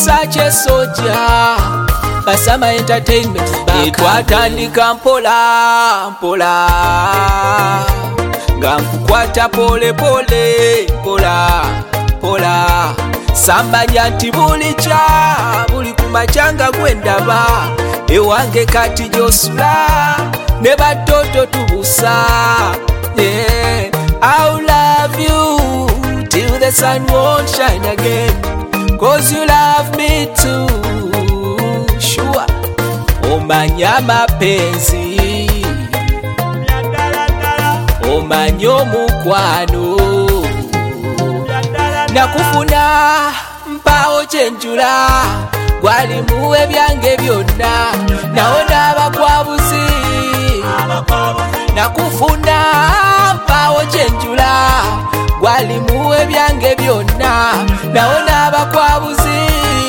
Versace Soldier, Basama Entertainment twatandika mpola mpola nga nkukwata pole pole mpola mpola sambanya nti bulikya buli kumachanga gwendaba ewange kati josula ne batoto tubusa. Yeah, I'll love you till the sun won't shine again, 'cause you love me too. Sure, omanya mapenzi, omanya omukwano, nakufuna mpawo kyenjula gwalimu ebyange byonna nawona abakwabuzi. Nakufuna mpawo kyenjula gwalimu ebyange byonna nawona abakwabuzi.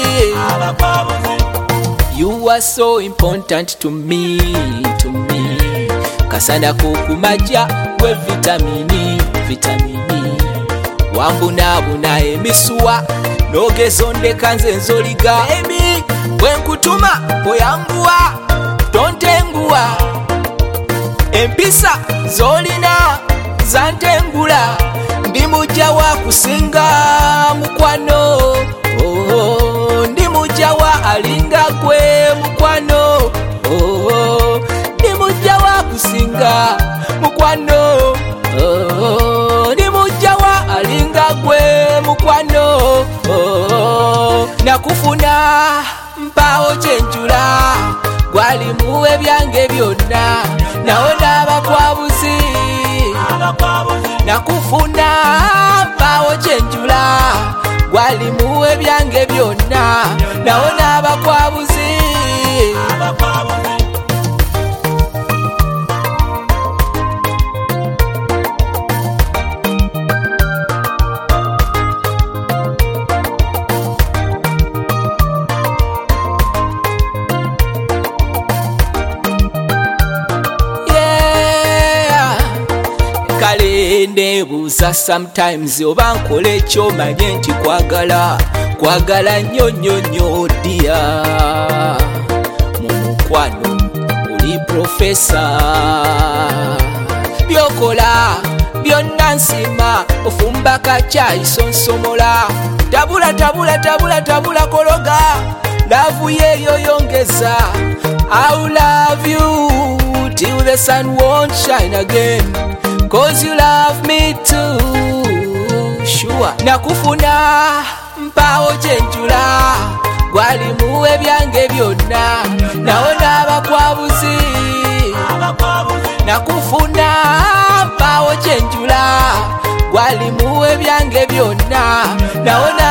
You are so important to me, to me. Kasana kukumaja gwe vitamini, vitamini. Wambunabuna emisuwa nogezo ndeka nze nzoliga. Baby, bwe nkutuma boyanguwa tontenguwa, empisa zolina zantengula, ndi mujja wa kusinga mukwano. Oh, ndi mujja wa alinga gwe mukwano. Oh, ndi mujja wa kusinga mukwano. Oh, ndi mujja wa alinga gwe mukwano. Oh, nakufuna mpawo kyenjula gwalimu ebyange byonna nawona abakwabuzi. Nakufuna mpawo kyenjula gwalimu ebyange byonna nawona abakwabuzi. Kale nebuuza sometimes oba nkola ekyomanye nti kwagala nnyo nnyo nnyo dia mu mukwano oli profesa. Byokola byonna nsima ofumba kacyayi sonsomola, tabula tabula tabula tabula kologa laavu yeeyo yongeza. I'll love you till the sun won't shine again, 'cause you love me too. Sure, nakufuna mpawo kyenjula gwalimu ebyange byonna nawona abakwabuzi. Nakufuna mpawo kyenjula gwalimu ebyange byonna nawona